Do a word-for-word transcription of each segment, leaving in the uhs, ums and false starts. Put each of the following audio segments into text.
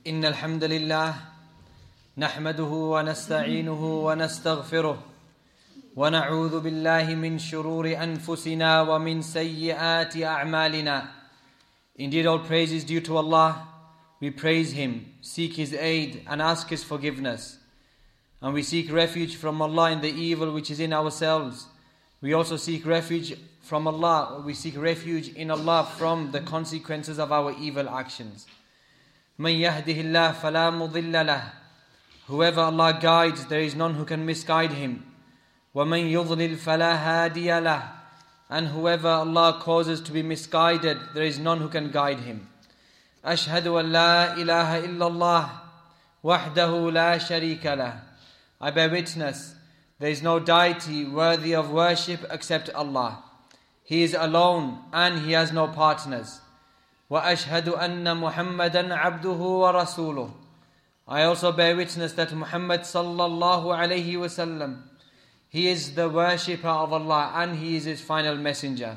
إن الحمد لله نحمده ونستعينه ونستغفره ونعوذ بالله من شرور أنفسنا ومن سيئات أعمالنا. Indeed, all praise is due to Allah. We praise Him, seek His aid and ask His forgiveness. And we seek refuge from Allah in the evil which is in ourselves. We also seek refuge from Allah, we seek refuge in Allah from the consequences of our evil actions. مَنْ يَهْدِهِ اللَّهِ فَلَا مُضِلَّ لَهُ. Whoever Allah guides, there is none who can misguide him. وَمَنْ يُضْلِلْ فَلَا هَادِيَ لَهُ. And whoever Allah causes to be misguided, there is none who can guide him. أَشْهَدُ أَنْ لَا إِلَهَ إِلَّا اللَّهِ وَحْدَهُ لَا شَرِيكَ لَهُ. I bear witness, there is no deity worthy of worship except Allah. He is alone and He has no partners. وَأَشْهَدُ أَنَّ مُحَمَّدًا عَبْدُهُ وَرَسُولُهُ. I also bear witness that Muhammad sallallahu alayhi wa sallam, he is the worshipper of Allah and he is His final messenger.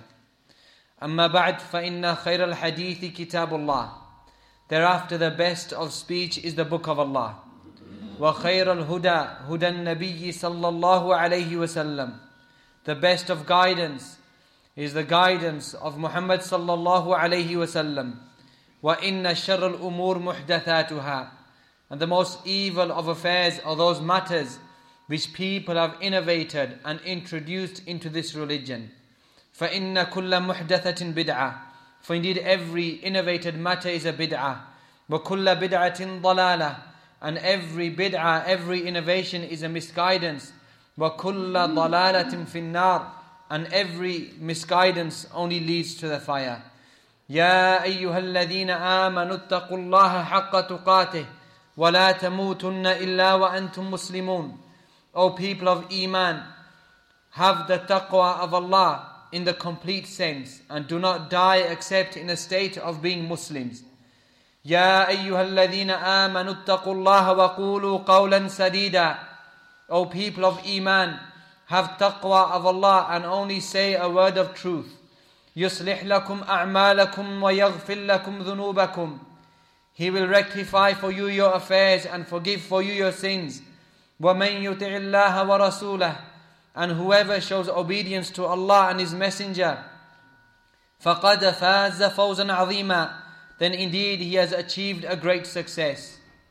أَمَّا بَعْدْ فَإِنَّ خَيْرَ الْحَدِيثِ كِتَابُ اللَّهِ. Thereafter the best of speech is the book of Allah. وَخَيْرَ الْهُدَى هُدَى النَّبِيِّ صَلَّى اللَّهُ عَلَيْهِ وَسَلَّمَ. The best of guidance is the guidance of Muhammad sallallahu alayhi wasallam. وَإِنَّ شَرَّ الْأُمُورِ مُحْدَثَاتُهَا. And the most evil of affairs are those matters which people have innovated and introduced into this religion. فَإِنَّ كُلَّ مُحْدَثَةٍ بِدْعَةٍ. For indeed every innovated matter is a bid'ah. وَكُلَّ بِدْعَةٍ ضَلَالَةٍ. And every bid'ah, every innovation is a misguidance. وَكُلَّ ضَلَالَةٍ فِي النَّارِ. And every misguidance only leads to the fire. يَا أَيُّهَا الَّذِينَ آمَنُوا اتَّقُوا اللَّهَ حَقَّ تُقَاتِهِ وَلَا تَمُوتُنَّ إِلَّا وَأَنْتُمْ مُسْلِمُونَ. O people of Iman, have the taqwa of Allah in the complete sense and do not die except in a state of being Muslims. يَا أَيُّهَا الَّذِينَ آمَنُوا اتَّقُوا اللَّهَ وَقُولُوا قَوْلًا سَدِيدًا. O people of Iman, have taqwa of Allah and only say a word of truth. يُصْلِحْ لَكُمْ أَعْمَالَكُمْ وَيَغْفِرْ لَكُمْ ذُنُوبَكُمْ. He will rectify for you your affairs and forgive for you your sins. وَمَنْ يُطِعِ اللَّهَ وَرَسُولَهُ. And whoever shows obedience to Allah and His Messenger, فَقَدْ فَازَ فَوْزًا عَظِيمًا. Then indeed he has achieved a great success.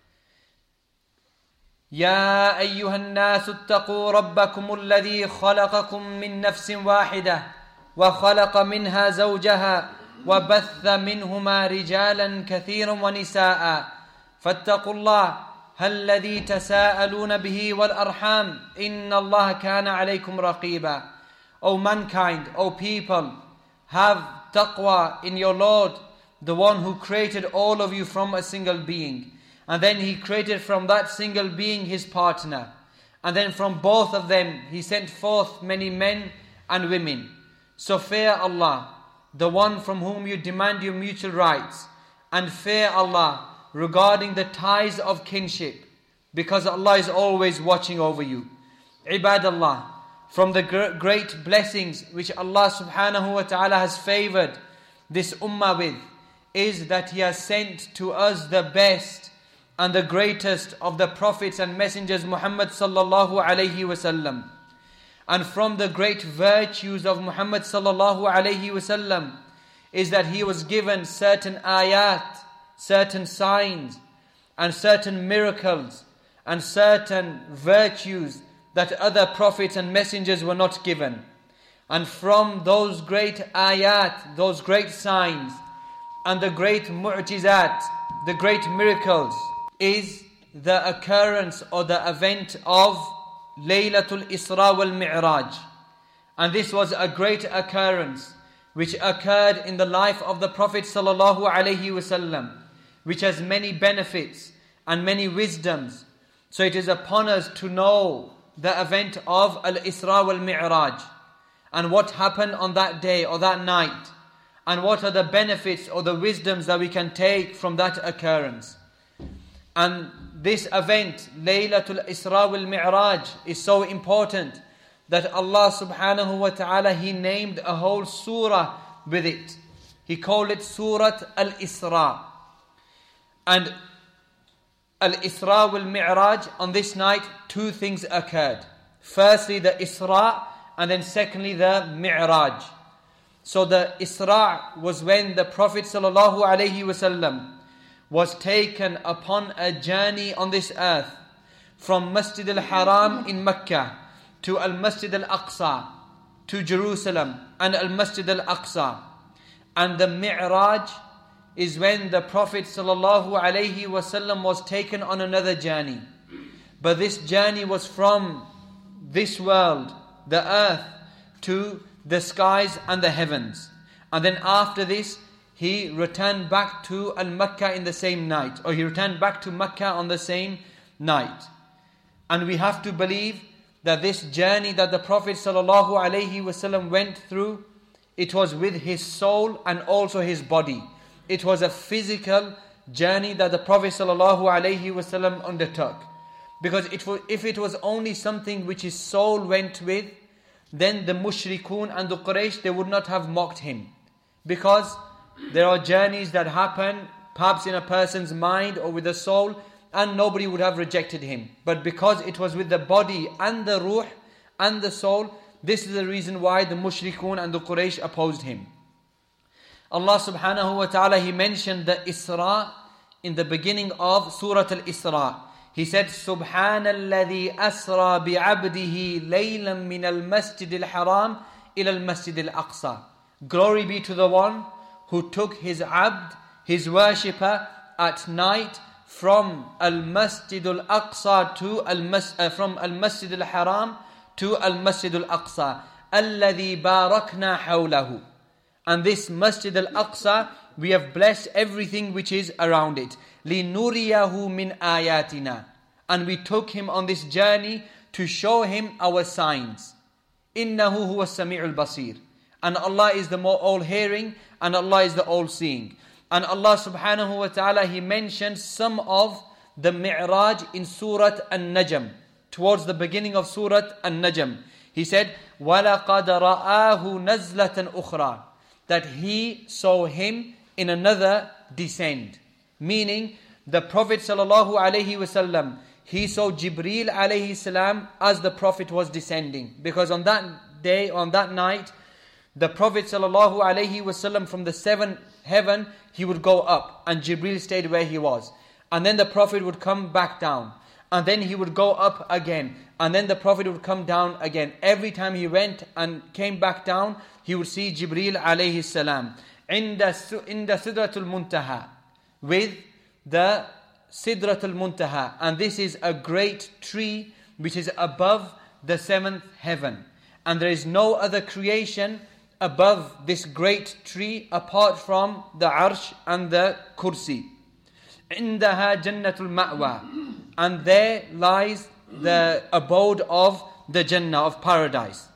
يَا أَيُّهَا النَّاسُ اتَّقُوا رَبَّكُمُ الَّذِي خَلَقَكُم مِّن نَّفْسٍ وَاحِدَةٍ وَخَلَقَ مِنْهَا زَوْجَهَا وَبَثَّ مِنْهُمَا رِجَالًا كَثِيرًا وَنِسَاءً فَاتَّقُوا اللَّهَ الَّذِي تَسَاءَلُونَ بِهِ وَالْأَرْحَامَ إِنَّ اللَّهَ كَانَ عَلَيْكُمْ رَقِيبًا. O mankind, O people, have taqwa in your Lord, the one who created all of you from a single being. And then He created from that single being His partner. And then from both of them He sent forth many men and women. So fear Allah, the one from whom you demand your mutual rights. And fear Allah regarding the ties of kinship, because Allah is always watching over you. Ibadallah, from the great blessings which Allah subhanahu wa ta'ala has favored this ummah with, is that He has sent to us the best and the greatest of the prophets and messengers, Muhammad sallallahu alayhi wasallam. And from the great virtues of Muhammad sallallahu alayhi wasallam is that he was given certain ayat, certain signs and certain miracles and certain virtues that other prophets and messengers were not given. And from those great ayat, those great signs and the great mu'jizat, the great miracles, is the occurrence or the event of Laylatul Isra wal Mi'raj. And this was a great occurrence which occurred in the life of the Prophet sallallahu alaihi wasallam, which has many benefits and many wisdoms. So it is upon us to know the event of Al-Isra wal Mi'raj and what happened on that day or that night, and what are the benefits or the wisdoms that we can take from that occurrence. And this event, Laylatul Isra wal Mi'raj, is so important that Allah subhanahu wa ta'ala, He named a whole surah with it. He called it Surat Al-Isra. And Al-Isra wal-Mi'raj, on this night, two things occurred. Firstly, the Isra, and then secondly, the Mi'raj. So the Isra was when the Prophet sallallahu alaihi wasallam was taken upon a journey on this earth from Masjid al-Haram in Mecca to Al-Masjid al-Aqsa, to Jerusalem and Al-Masjid al-Aqsa. And the Mi'raj is when the Prophet sallallahu alaihi wasallam was taken on another journey. But this journey was from this world, the earth, to the skies and the heavens. And then after this, he returned back to Al-Makkah in the same night, or he returned back to Makkah on the same night. And we have to believe that this journey that the Prophet sallallahu alaihi wasallam went through, it was with his soul and also his body. It was a physical journey that the Prophet sallallahu alaihi wasallam undertook. Because it was, if it was only something which his soul went with, then the mushrikun and the Quraysh, they would not have mocked him. Because there are journeys that happen perhaps in a person's mind or with the soul, and nobody would have rejected him. But because it was with the body and the ruh and the soul, this is the reason why the mushrikun and the Quraysh opposed him. Allah subhanahu wa ta'ala, He mentioned the Isra in the beginning of Surah Al-Isra. He said, سبحان الذي أسرى بعبده ليلا من المسجد الحرام إلى المسجد الأقصى. Glory be to the one who took his abd, his worshipper, at night from Al-Masjid Al-Aqsa to Al-Mas- uh, from Al-Masjid Al-Haram to Al-Masjid Al-Aqsa. الذي باركنا حوله. And this Masjid Al-Aqsa, we have blessed everything which is around it. لِنُرِيَهُ مِنْ آيَاتِنَا. And we took him on this journey to show him our signs. إِنَّهُ هُوَ السَّمِيعُ الْبَصِيرُ. And Allah is the more all-hearing, and Allah is the all-seeing. And Allah subhanahu wa ta'ala, He mentioned some of the Mi'raj in Surah An-Najm. Towards the beginning of Surah An-Najm. He said, وَلَقَدْ رَآهُ نَزْلَةً أُخْرَى. That he saw him in another descent. Meaning, the Prophet sallallahu alaihi wasallam, he saw Jibreel alayhi salam as the Prophet was descending. Because on that day, on that night, the Prophet sallallahu alaihi wasallam from the seventh heaven, he would go up and Jibreel stayed where he was. And then the Prophet would come back down. And then he would go up again. And then the Prophet would come down again. Every time he went and came back down, he would see Jibreel alayhi salam. In the Sidratul Muntaha. With the Sidratul Muntaha. And this is a great tree which is above the seventh heaven. And there is no other creation above this great tree apart from the Arsh and the Kursi. عندها جنة المأوى. And there lies the abode of the Jannah, of paradise.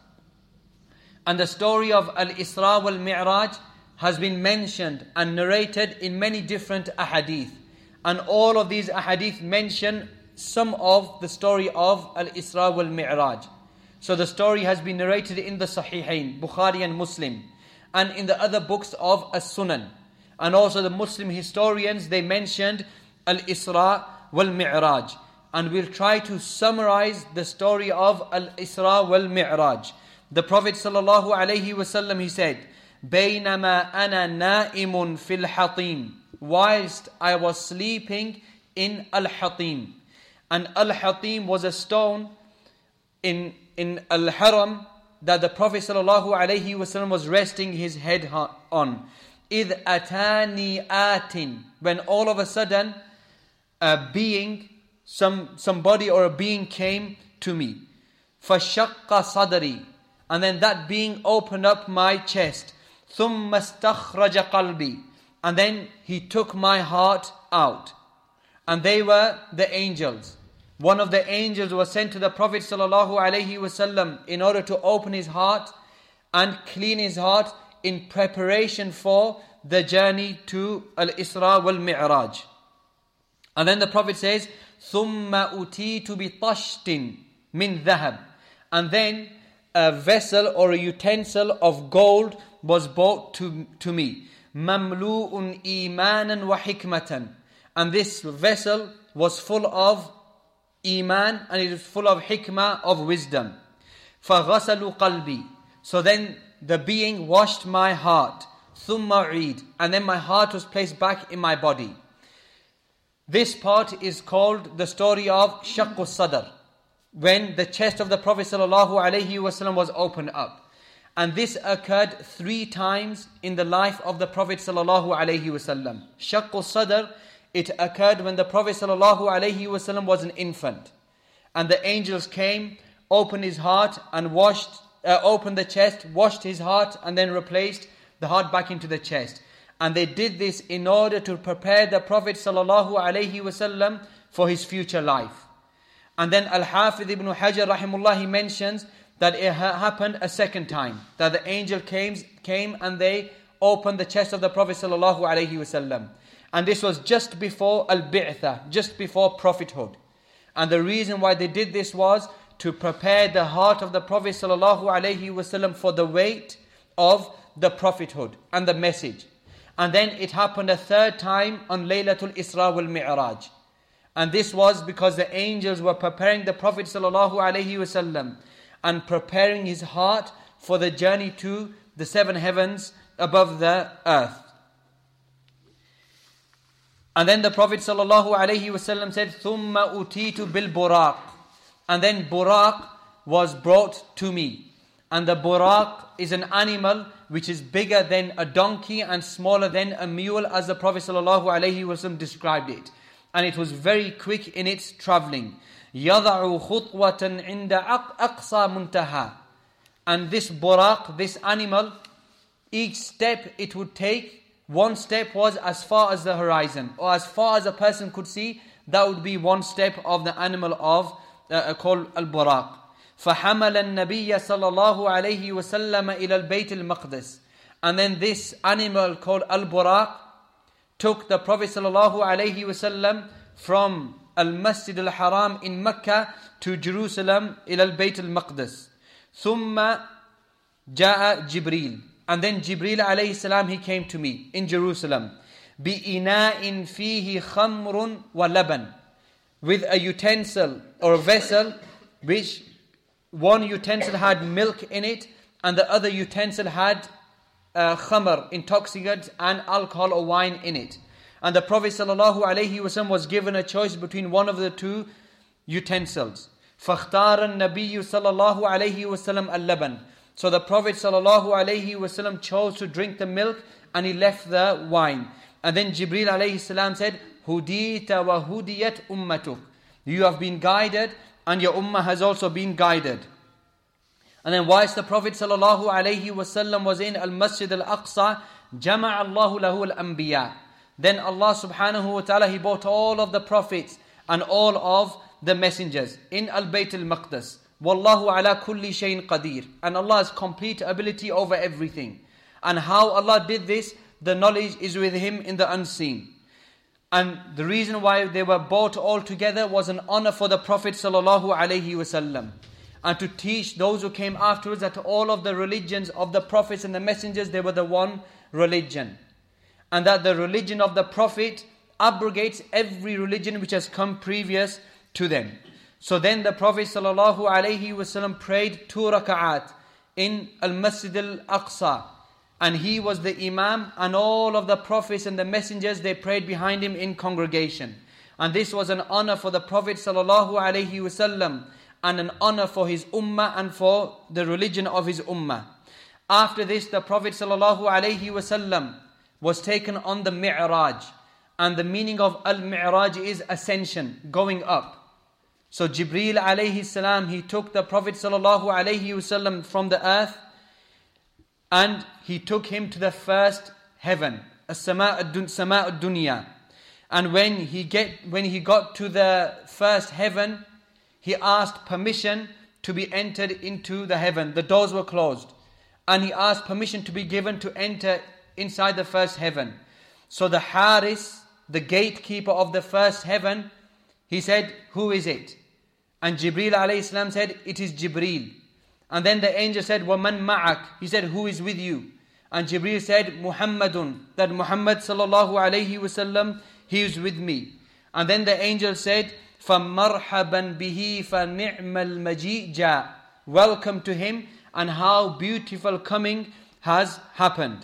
And the story of Al-Isra wal-Mi'raj has been mentioned and narrated in many different ahadith. And all of these ahadith mention some of the story of Al-Isra wal-Mi'raj. So the story has been narrated in the Sahihain, Bukhari and Muslim, and in the other books of As-Sunan. And also the Muslim historians, they mentioned Al-Isra wal-Mi'raj. And we'll try to summarize the story of Al-Isra wal-Mi'raj. The Prophet sallallahu alaihi wasallam, he said, بَيْنَمَا أَنَا نَائِمٌ فِي الْحَطِيمِ. Whilst I was sleeping in Al-Hatim. And Al-Hatim was a stone in, in Al-Haram that the Prophet sallallahu alaihi wasallam was resting his head on. إِذْ أَتَانِي آتٍ. When all of a sudden a being, some somebody or a being came to me. فَشَقَّ صَدْرِي. And then that being opened up my chest. ثُمَّ اسْتَخْرَجَ قَلْبِي. And then he took my heart out. And they were the angels. One of the angels was sent to the Prophet sallallahu alaihi wasallam in order to open his heart and clean his heart in preparation for the journey to Al-Isra wal-Mi'raj. And then the Prophet says, ثُمَّ أُتِيتُ بِطَشْتٍ مِنْ ذَهَبٍ. And then a vessel or a utensil of gold was brought to, to me. مَمْلُوءٌ إِيمَانًا وَحِكْمَةً. And this vessel was full of iman and it was full of hikmah, of wisdom. فَغَسَلُوا قَلْبِي. So then the being washed my heart. ثُمَّ عِيد. And then my heart was placed back in my body. This part is called the story of شَقُّ الصَّدْر, when the chest of the Prophet ﷺ was opened up. And this occurred three times in the life of the Prophet ﷺ. شَقُّ الصَّدْر, it occurred when the Prophet ﷺ was an infant. And the angels came, opened his heart and washed, uh, opened the chest, washed his heart and then replaced the heart back into the chest. And they did this in order to prepare the Prophet ﷺ for his future life. And then Al-Hafidh ibn Hajar rahimullah, he mentions that it ha- happened a second time. That the angel came, came and they opened the chest of the Prophet ﷺ. And this was just before Al-Bi'thah, just before prophethood. And the reason why they did this was to prepare the heart of the Prophet ﷺ for the weight of the prophethood and the message. And then it happened a third time on Laylatul Isra wal Mi'raj. And this was because the angels were preparing the Prophet ﷺ and preparing his heart for the journey to the seven heavens above the earth. And then the Prophet ﷺ said, ثُمَّ أُتِيتُ بِالْبُرَاقِ. And then Buraq was brought to me. And the Buraq is an animal which is bigger than a donkey and smaller than a mule, as the Prophet ﷺ described it. And it was very quick in its travelling. يَضَعُ خُطْوَةً عِنْدَ أَقْصَى مُنْتَهَا. And this Buraq, this animal, each step it would take, one step was as far as the horizon, or as far as a person could see, that would be one step of the animal of uh, called Al-Buraq. فَحَمَلَ النَّبِيَّ صَلَّى اللَّهُ عَلَيْهِ وَسَلَّمَ إِلَى الْبَيْتِ الْمَقْدِسِ. And then this animal called Al-Buraq took the Prophet ﷺ from Al-Masjid Al-Haram in Mecca to Jerusalem, إلى البيت المقدس. ثُمَّ جاء جِبْرِيل. And then Jibreel alayhi salam, he came to me in Jerusalem. بِإِنَاءٍ فِيهِ خَمْرٌ وَلَبَنٌ. With a utensil or a vessel, which one utensil had milk in it and the other utensil had uh, khamr, intoxicant, and alcohol or wine in it. And the Prophet ﷺ was given a choice between one of the two utensils. فَاخْتَارَ النَّبِيُّ صَلَى اللَّهُ عَلَيْهِ وَسَلَّمَ اللَّبَنَ. So the Prophet ﷺ chose to drink the milk and he left the wine. And then Jibreel alayhi salam said, هُدِيتَ وَهُدِيَتْ أُمَّتُكَ. You have been guided and your ummah has also been guided. And then whilst the Prophet ﷺ was in Al-Masjid Al-Aqsa, جَمَعَ اللَّهُ لَهُ الْأَنْبِيَاءِ. Then Allah subhanahu wa ta'ala, he brought all of the prophets and all of the messengers in Al-Bayt Al-Maqdis. Wallahu ala kulli shayin qadir. And Allah has complete ability over everything. And how Allah did this, the knowledge is with Him in the unseen. And the reason why they were brought all together was an honor for the Prophet sallallahu alaihi wasallam, and to teach those who came afterwards that all of the religions of the prophets and the messengers, they were the one religion. And that the religion of the Prophet abrogates every religion which has come previous to them. So then the Prophet sallallahu alaihi wasallam prayed two raka'at in Al-Masjid Al-Aqsa. And he was the Imam, and all of the prophets and the messengers, they prayed behind him in congregation. And this was an honor for the Prophet sallallahu alaihi wasallam, and an honor for his ummah and for the religion of his ummah. After this, the Prophet sallallahu alaihi wasallam was taken on the Mi'raj. And the meaning of Al-Mi'raj is ascension, going up. So Jibreel alayhi salam, he took the Prophet sallallahu alaihi wasallam from the earth, and he took him to the first heaven, as-sama' ad-dunya. And when he get when he got to the first heaven, he asked permission to be entered into the heaven. The doors were closed, and he asked permission to be given to enter inside the first heaven. So the Haris, the gatekeeper of the first heaven, he said, "Who is it?" And Jibreel alayhi salam said, "It is Jibreel." And then the angel said, وَمَنْ مَعَكَ? He said, "Who is with you?" And Jibreel said, Muhammadun, that Muhammad sallallahu alayhi wasallam, he is with me. And then the angel said, فَمَرْحَبًا بِهِ فَنِعْمَ الْمَجِيء جَاء. Welcome to him, and how beautiful coming has happened.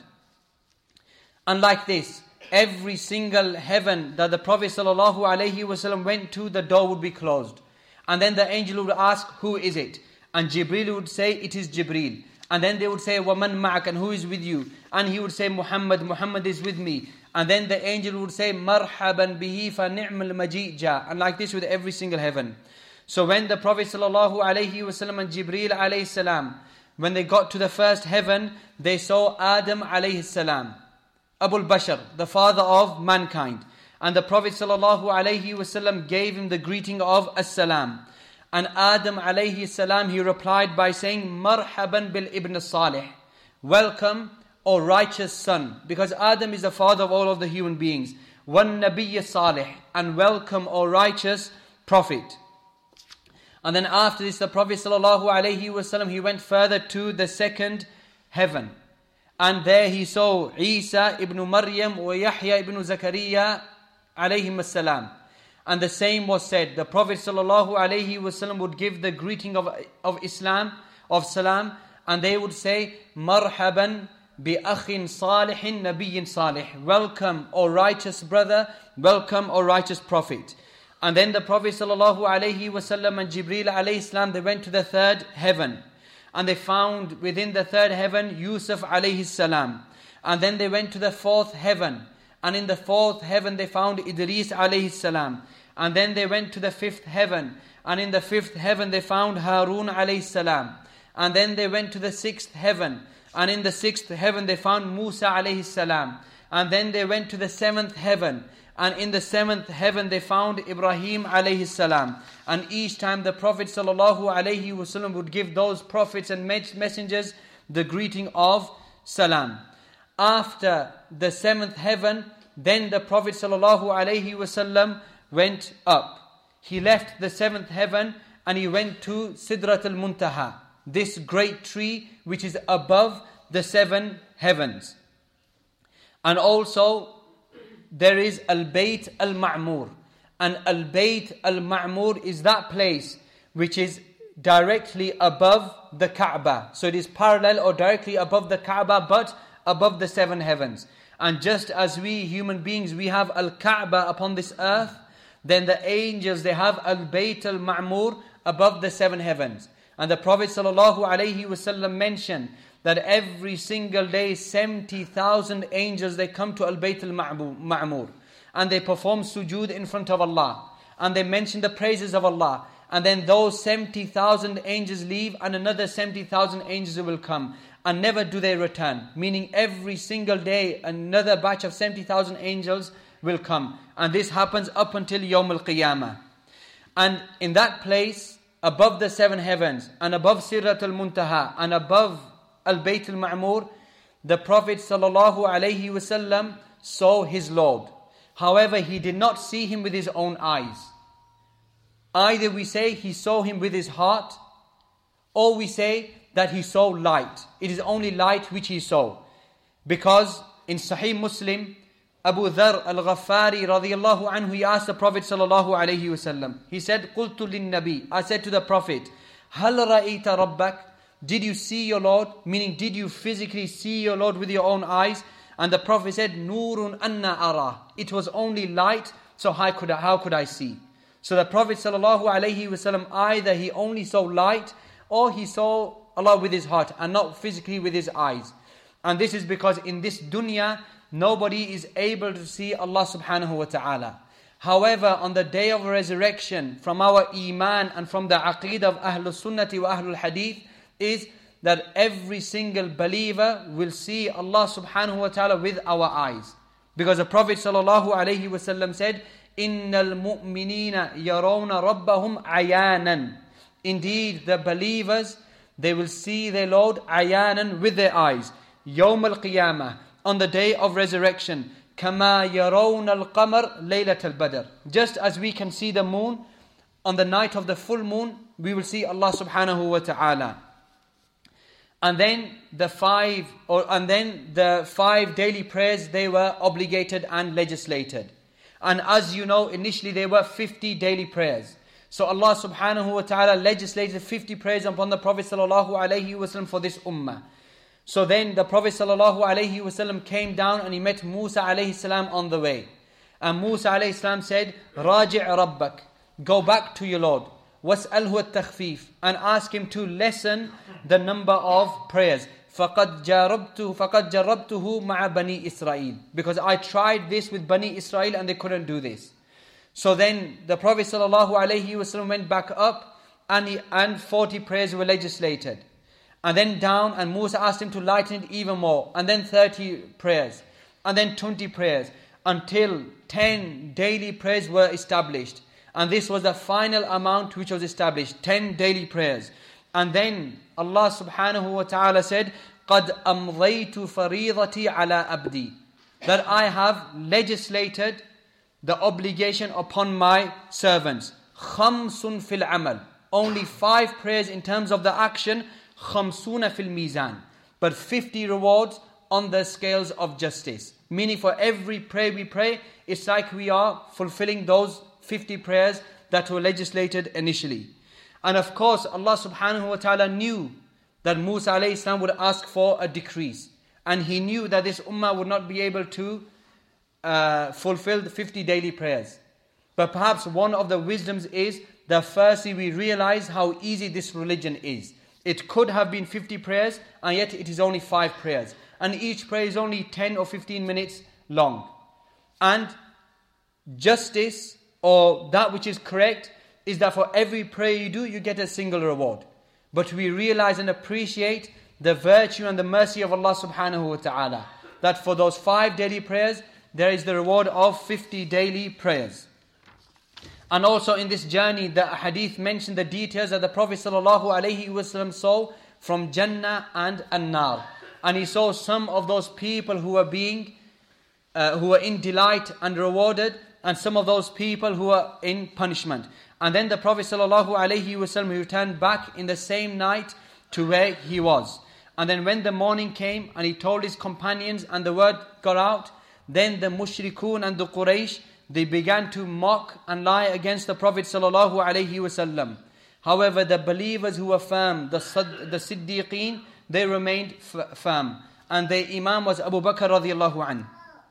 And like this, every single heaven that the Prophet ﷺ went to, the door would be closed. And then the angel would ask, who is it? And Jibreel would say, it is Jibreel. And then they would say, وَمَنْ مَعَكَ, and who is with you? And he would say, Muhammad, Muhammad is with me. And then the angel would say, مَرْحَبًا بِهِ فَنِعْمَ الْمَجِيء جَاء. And like this with every single heaven. So when the Prophet ﷺ and Jibreel alayhi salam, when they got to the first heaven, they saw Adam alayhi salam, Abul Bashar, the father of mankind. And the Prophet ﷺ gave him the greeting of As-salam. And Adam alayhi salam, he replied by saying, Marhaban bil ibn salih. Welcome, O righteous son. Because Adam is the father of all of the human beings. Wan nabiyya salih. And welcome, O righteous prophet. And then after this, the Prophet ﷺ, he went further to the second heaven. And there he saw Isa ibn Maryam wa Yahya ibn Zakaria alayhim as-salam. And the same was said. The Prophet ﷺ would give the greeting of, of Islam, of salam, and they would say, Marhaban bi akhin salihin nabiyyin salih. Welcome, O righteous brother. Welcome, O righteous prophet. And then the Prophet ﷺ and Jibreel alayhi salam, they went to the third heaven. And they found within the third heaven Yusuf alayhi salam. And then they went to the fourth heaven. And in the fourth heaven they found Idris alayhi salam. And then they went to the fifth heaven. And in the fifth heaven they found Harun alayhi salam. And then they went to the sixth heaven. And in the sixth heaven they found Musa alayhi salam. And then they went to the seventh heaven. And in the seventh heaven they found Ibrahim alayhi salam. And each time the Prophet sallallahu alayhi wasallam would give those prophets and messengers the greeting of salam. After the seventh heaven, then the Prophet sallallahu alayhi wasallam went up. He left the seventh heaven and he went to Sidrat al-Muntaha, this great tree which is above the seven heavens. And also there is Al-Bayt Al-Ma'mur. And Al-Bayt Al-Ma'mur is that place which is directly above the Kaaba. So it is parallel or directly above the Kaaba, but above the seven heavens. And just as we human beings, we have Al-Kaaba upon this earth, then the angels, they have Al-Bayt Al-Ma'mur above the seven heavens. And the Prophet ﷺ mentioned that every single day seventy thousand angels, they come to Al-Bayt Al-Ma'mur. And they perform sujood in front of Allah. And they mention the praises of Allah. And then those seventy thousand angels leave and another seventy thousand angels will come. And never do they return. Meaning every single day another batch of seventy thousand angels will come. And this happens up until Yawm al-Qiyamah. And in that place, above the seven heavens, and above Sidrat al-Muntaha, and above Al-Bayt al-Ma'mur, the Prophet ﷺ saw his Lord. However, he did not see him with his own eyes. Either we say he saw him with his heart, or we say that he saw light. It is only light which he saw. Because in Sahih Muslim, Abu Dharr al-Ghaffari radiyallahu anhu, he asked the Prophet sallallahu alayhi wasallam. He said, قُلْتُ لِلنَّبِي, I said to the Prophet, هَلْ رَأَيْتَ رَبَّكَ, did you see your Lord? Meaning, did you physically see your Lord with your own eyes? And the Prophet said, نُورٌ أَنَّا أَرَى, it was only light, so how could I, how could I see? So the Prophet sallallahu alayhi wasallam, either he only saw light, or he saw Allah with his heart, and not physically with his eyes. And this is because in this dunya, nobody is able to see Allah subhanahu wa ta'ala. However, on the day of resurrection, from our iman and from the aqeedah of Ahlul Sunnati wa Ahlul Hadith, is that every single believer will see Allah subhanahu wa ta'ala with our eyes. Because the Prophet sallallahu alayhi wa sallam said, إِنَّ الْمُؤْمِنِينَ يَرَوْنَ رَبَّهُمْ عَيَانًا. Indeed, the believers, they will see their Lord ayanan, with their eyes. يَوْمَ الْقِيَامَةِ, on the day of resurrection. كَمَا يَرَوْنَ الْقَمَرِ لَيْلَةَ الْبَدْرِ. Just as we can see the moon, on the night of the full moon, we will see Allah subhanahu wa ta'ala. And then the five, or and then the five daily prayers, they were obligated and legislated. And as you know, initially there were fifty daily prayers. So Allah subhanahu wa ta'ala legislated fifty prayers upon the Prophet sallallahu alayhi wasallam for this ummah. So then the Prophet sallallahu alayhi wasallam came down and he met Musa alayhi salam on the way. And Musa alayhi salam said, Raji' Rabbak, go back to your Lord. Was'alhu at-takhfif, and ask him to lessen the number of prayers. فَقَدْ جَرَبْتُهُ فَقَدْ جَرَبْتُهُ مَعَ بَنِي إِسْرَائِيل, because I tried this with Bani Israel and they couldn't do this. So then the Prophet sallallahu alayhi wasallam went back up and, he, and forty prayers were legislated. And then down, and Musa asked him to lighten it even more. And then thirty prayers. And then twenty prayers. Until ten daily prayers were established. And this was the final amount which was established. ten daily prayers. And then Allah subhanahu wa ta'ala said, قَدْ أَمْضَيْتُ فَرِيضَتِي عَلَىٰ أَبْدِي, that I have legislated the obligation upon my servants. خَمْسٌ فِي الْعَمَلِ, only five prayers in terms of the action. خَمْسُونَ فِي الْمِيزَانِ, but fifty rewards on the scales of justice. Meaning for every prayer we pray, it's like we are fulfilling those fifty prayers that were legislated initially. And of course, Allah subhanahu wa ta'ala knew that Musa alayhi salam would ask for a decrease. And he knew that this ummah would not be able to uh, fulfill the fifty daily prayers. But perhaps one of the wisdoms is that firstly we realize how easy this religion is. It could have been fifty prayers, and yet it is only five prayers. And each prayer is only ten or fifteen minutes long. And justice, or that which is correct, is that for every prayer you do, you get a single reward. But we realize and appreciate the virtue and the mercy of Allah subhanahu wa ta'ala, that for those five daily prayers, there is the reward of fifty daily prayers. And also in this journey, the hadith mentioned the details that the Prophet sallallahu alaihi wasallam saw from Jannah and An-Nar. And he saw some of those people who were being, uh, who were in delight and rewarded, and some of those people who were in punishment. And then the Prophet sallallahu alaihi wasallam returned back in the same night to where he was. And then when the morning came and he told his companions and the word got out, then the mushrikun and the Quraysh, they began to mock and lie against the Prophet sallallahu alaihi wasallam. However, the believers who were firm, the, the Siddiqeen, they remained f- firm. And their Imam was Abu Bakr radiallahu anhu.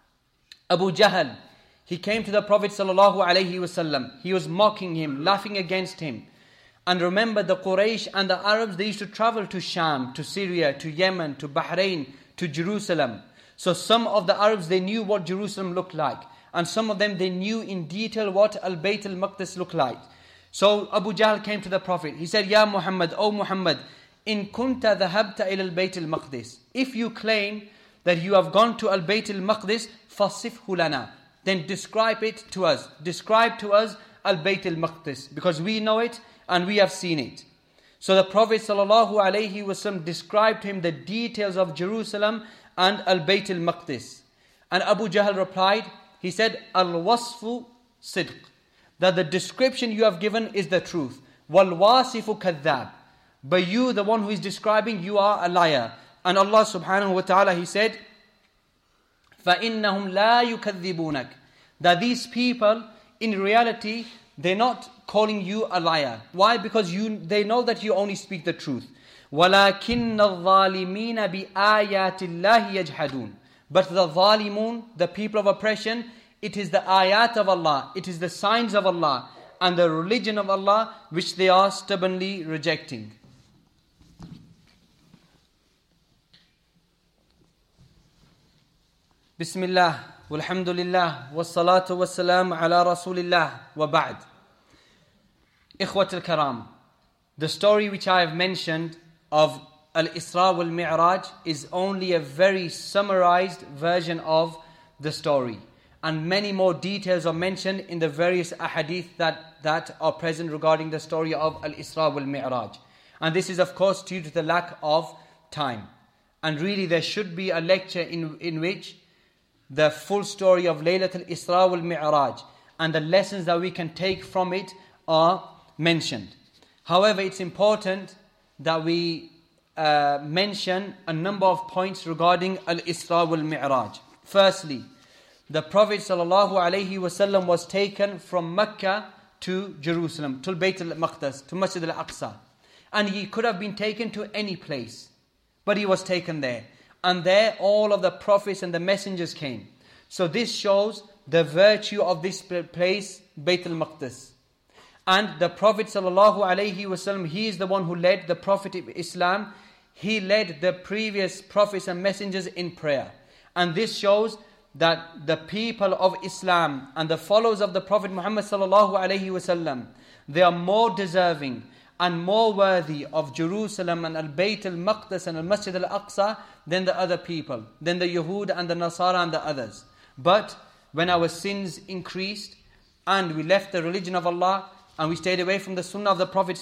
Abu Jahl, he came to the Prophet sallallahu alaihi wasallam. He was mocking him, laughing against him. And remember, the Quraysh and the Arabs, they used to travel to Sham, to Syria, to Yemen, to Bahrain, to Jerusalem. So some of the Arabs, they knew what Jerusalem looked like. And some of them, they knew in detail what Al-Bayt al-Maqdis looked like. So Abu Jahl came to the Prophet. He said, Ya Muhammad, O Muhammad, in kunta dhahabta ila al-Bayt al-Maqdis. If you claim that you have gone to Al-Bayt al-Maqdis, fasifhu lana, then describe it to us. Describe to us Al-Bayt al-Maqdis, because we know it and we have seen it. So the Prophet sallallahu alaihi wasallam described to him the details of Jerusalem and Al-Bayt al-Maqdis. And Abu Jahl replied, he said, Al-Wasfu Sidq, that the description you have given is the truth. Wal-Wasifu Kadhab, but you, the one who is describing, you are a liar. And Allah subhanahu wa ta'ala, He said, فَإِنَّهُمْ لَا يُكَذِّبُونَكَ, that these people, in reality, they're not calling you a liar. Why? Because you, they know that you only speak the truth. وَلَكِنَّ الظَّالِمِينَ بِآيَاتِ اللَّهِ يَجْحَدُونَ, but the zalimun, the people of oppression, it is the ayat of Allah, it is the signs of Allah, and the religion of Allah, which they are stubbornly rejecting. Bismillah, walhamdulillah, wassalatu wassalam ala rasulillah, wa ba'd. Ikhwat al-karam, the story which I have mentioned of Al-Isra wal-Mi'raj is only a very summarized version of the story. And many more details are mentioned in the various ahadith that, that are present regarding the story of Al-Isra wal-Mi'raj. And this is of course due to the lack of time. And really there should be a lecture in, in which the full story of Laylatul Isra wal-Mi'raj and the lessons that we can take from it are mentioned. However, it's important that we uh, mention a number of points regarding Al-Isra wal-Mi'raj. Firstly, the Prophet ﷺ was taken from Mecca to Jerusalem, to Bayt al-Maqdis, to Masjid al-Aqsa. And he could have been taken to any place, but he was taken there. And there all of the prophets and the messengers came. So this shows the virtue of this place, Bayt al-Maqdis. And the Prophet ﷺ, he is the one who led the Prophet of Islam. He led the previous prophets and messengers in prayer. And this shows that the people of Islam and the followers of the Prophet Muhammad ﷺ, they are more deserving and more worthy of Jerusalem and Al-Bayt al-Maqdis and Al-Masjid al-Aqsa than the other people, than the Yahud and the Nasara and the others. But when our sins increased and we left the religion of Allah and we stayed away from the Sunnah of the Prophet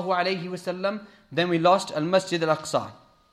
ﷺ, then we lost Al-Masjid al-Aqsa.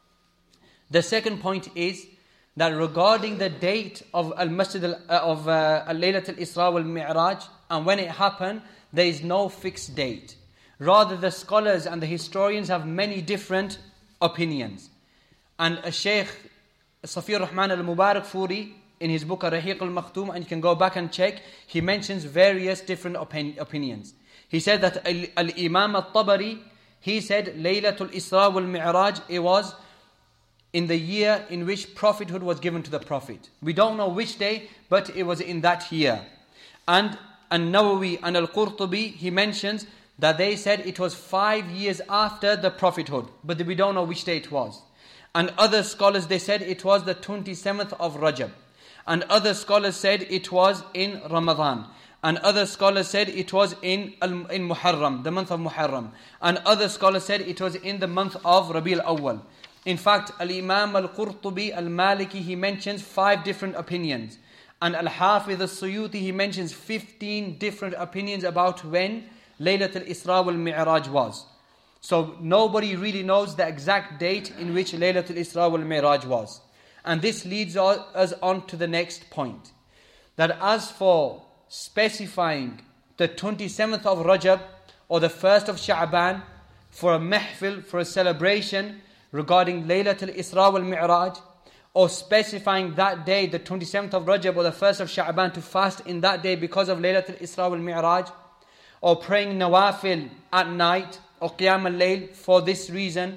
The second point is that regarding the date of Al-Masjid al- uh, of uh, Laylat al-Isra wal-Mi'raj and when it happened, there is no fixed date. Rather, the scholars and the historians have many different opinions. And a Shaykh Safi Rahman al-Mubarak Furi, in his book Ar-Rahiq al-Makhtum, and you can go back and check, he mentions various different opin- opinions. He said that Al-Imam al-Tabari, he said Laylatul Isra wal-Mi'raj, it was in the year in which prophethood was given to the Prophet. We don't know which day, but it was in that year. And An-Nawawi and Al-Qurtubi, he mentions that they said it was five years after the prophethood, but we don't know which day it was. And other scholars, they said it was the twenty-seventh of Rajab. And other scholars said it was in Ramadan. And other scholars said it was in, in Muharram, the month of Muharram. And other scholars said it was in the month of Rabi al-Awwal. In fact, Al-Imam Al-Qurtubi Al-Maliki, he mentions five different opinions. And Al-Hafiz Al-Suyuti, he mentions fifteen different opinions about when Laylat al-Isra wal-Mi'raj was. So nobody really knows the exact date in which Laylat al-Isra wal-Mi'raj was. And this leads us on to the next point. That as for specifying the twenty-seventh of Rajab or the first of Sha'ban for a mahfil, for a celebration regarding Laylat al-Isra wal-Mi'raj, or specifying that day, the twenty-seventh of Rajab or the first of Sha'ban, to fast in that day because of Laylat al-Isra wal-Mi'raj, or praying nawafil at night, or qiyam al-layl for this reason,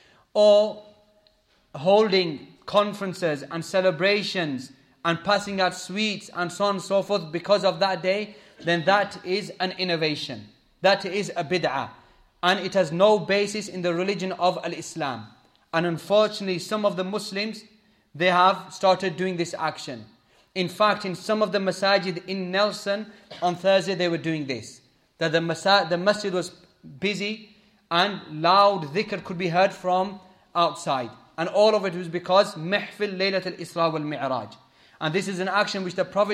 or holding conferences and celebrations and passing out sweets and so on and so forth because of that day, then that is an innovation. That is a bid'ah. And it has no basis in the religion of al-Islam. And unfortunately, some of the Muslims, they have started doing this action. In fact, in some of the masajid in Nelson, on Thursday they were doing this. That the, masa- the masjid was busy and loud dhikr could be heard from outside. And all of it was because Mahfil Laylat al-Isra wal-Mi'raj. And this is an action which the Prophet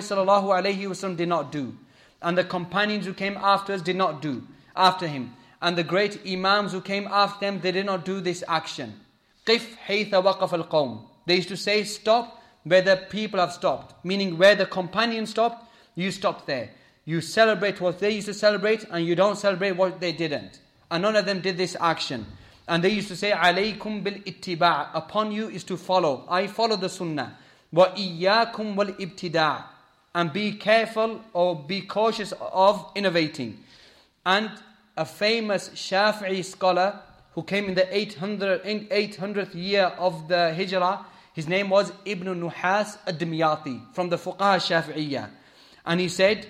ﷺ did not do. And the companions who came after us did not do, after him. And the great Imams who came after them, they did not do this action. قِفْ حَيْثَ وَقَفَ الْقَوْمِ. They used to say, stop where the people have stopped. Meaning where the companions stopped, you stop there. You celebrate what they used to celebrate and you don't celebrate what they didn't. And none of them did this action. And they used to say, عَلَيْكُمْ بِالْإِتِّبَاعِ. Upon you is to follow. I follow the sunnah. وَإِيَّاكُمْ وَالْإِبْتِدَاعِ. And be careful or be cautious of innovating. And a famous Shafi'i scholar who came in the eight hundredth year of the Hijrah, his name was Ibn Nuhas ad-Dimyati, from the Fuqaha Shafi'iyya. And he said,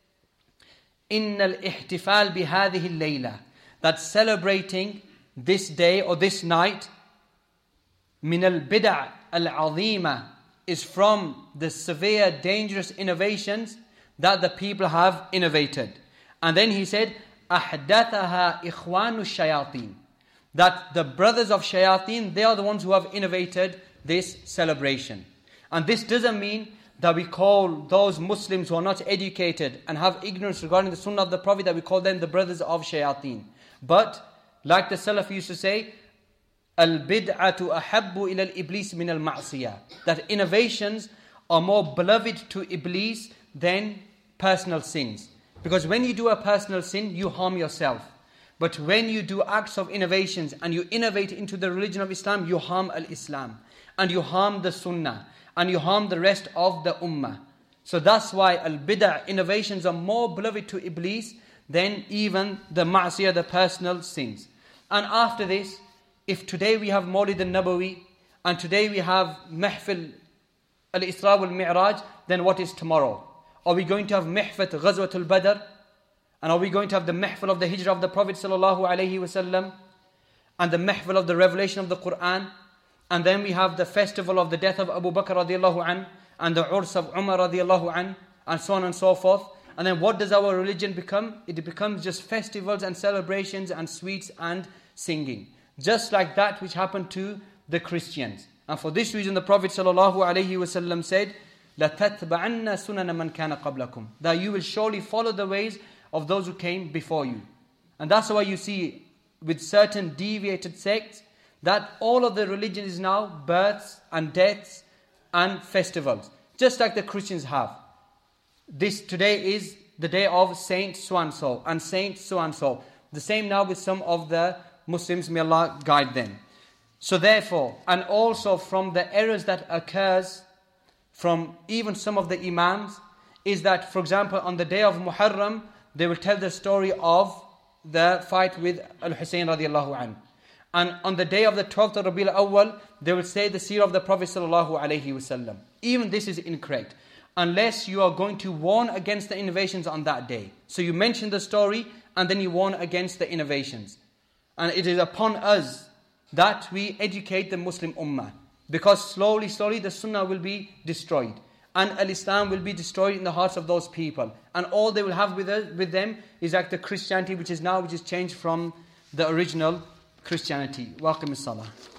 إِنَّ الْإِحْتِفَالِ بِهَذِهِ اللَّيْلَةِ. That celebrating this day or this night, مِنَ الْبِدَعِ الْعَظِيمَةِ, is from the severe, dangerous innovations that the people have innovated. And then he said, أَحْدَثَهَا إِخْوَانُ الشَّيَاطِينَ. That the brothers of shayateen, they are the ones who have innovated this celebration. And this doesn't mean that we call those Muslims who are not educated and have ignorance regarding the sunnah of the Prophet, that we call them the brothers of shayateen. But, like the Salaf used to say, Al-bid'atu ahabbu ila al-iblis min al-ma'siyah. That innovations are more beloved to Iblis than personal sins. Because when you do a personal sin, you harm yourself. But when you do acts of innovations and you innovate into the religion of Islam, you harm al-Islam. And you harm the Sunnah. And you harm the rest of the Ummah. So that's why al-bid'ah, innovations, are more beloved to Iblis than even the ma'siyah, the personal sins. And after this, if today we have Mawlid al-Nabawi, and today we have Mahfil al-Isra wal-Mi'raj, then what is tomorrow? Are we going to have Mahfat Ghazwat al-Badr? And are we going to have the Mahfil of the Hijrah of the Prophet sallallahu alaihi wasallam? And the Mahfil of the revelation of the Qur'an? And then we have the festival of the death of Abu Bakr radiallahu anhu, and the Urs of Umar radiallahu anhu, and so on and so forth. And then what does our religion become? It becomes just festivals and celebrations and sweets and singing. Just like that which happened to the Christians. And for this reason the Prophet sallallahu alaihi wasallam said, لَتَتْبَعَنَّ سُنَنَ مَنْ كَانَ قَبْلَكُمْ, that you will surely follow the ways of those who came before you. And that's why you see with certain deviated sects that all of the religion is now births and deaths and festivals, just like the Christians have. This today is the day of Saint so-and-so and Saint so-and-so. The same now with some of the Muslims, may Allah guide them. So therefore, and also from the errors that occurs from even some of the Imams, is that, for example, on the day of Muharram, they will tell the story of the fight with Al-Hussein radiallahu anhu. And on the day of the twelfth of Rabiul Awwal, they will say the seerah of the Prophet sallallahu alaihi wasallam. Even this is incorrect, unless you are going to warn against the innovations on that day. So you mention the story and then you warn against the innovations. And it is upon us that we educate the Muslim Ummah, because slowly, slowly the Sunnah will be destroyed. And Al-Islam will be destroyed in the hearts of those people. And all they will have with, us, with them is like the Christianity which is now, which is changed from the original Christianity. Welcome as-salah.